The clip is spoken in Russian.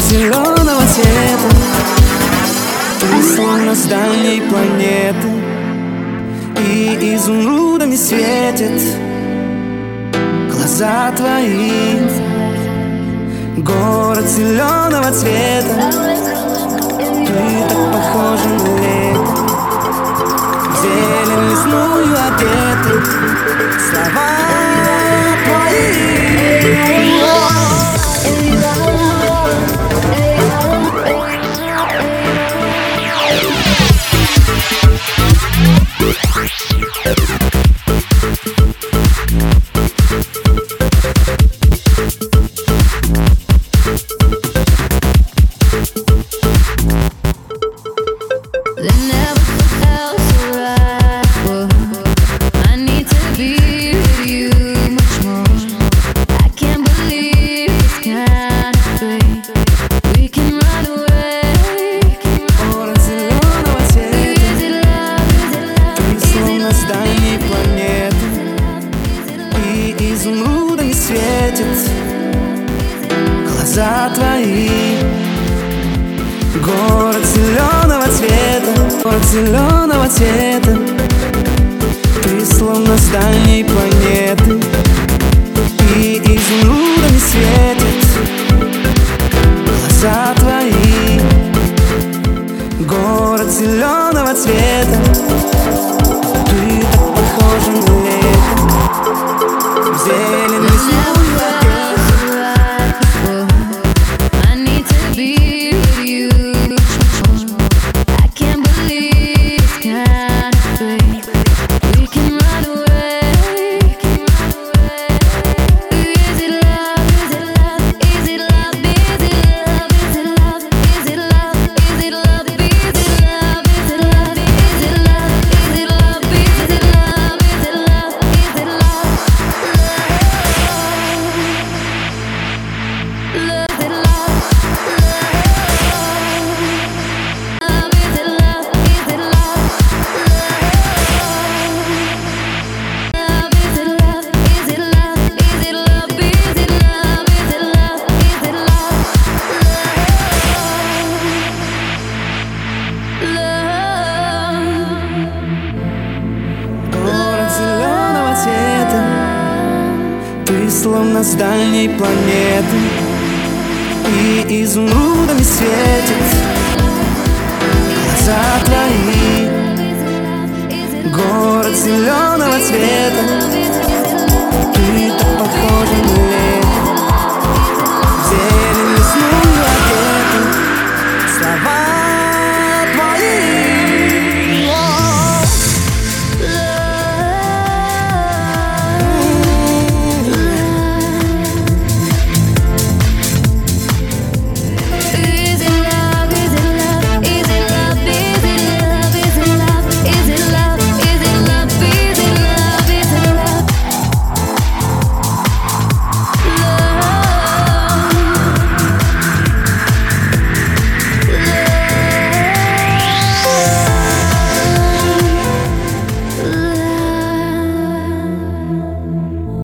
зеленого цвета. Ты словно с дальней планеты, и изумрудами светят глаза твои. Город зеленого цвета, ты так похожа на лето, в зелень лесную одеты. Слова твои. Изумрудами светят глаза твои. Город зеленого цвета, город зеленого цвета. Ты словно с дальней планеты, и изумрудами светят глаза твои. Город зеленого цвета, ты так похожа на лето, в зелень лесную словно с дальней планеты, и изумрудами свет.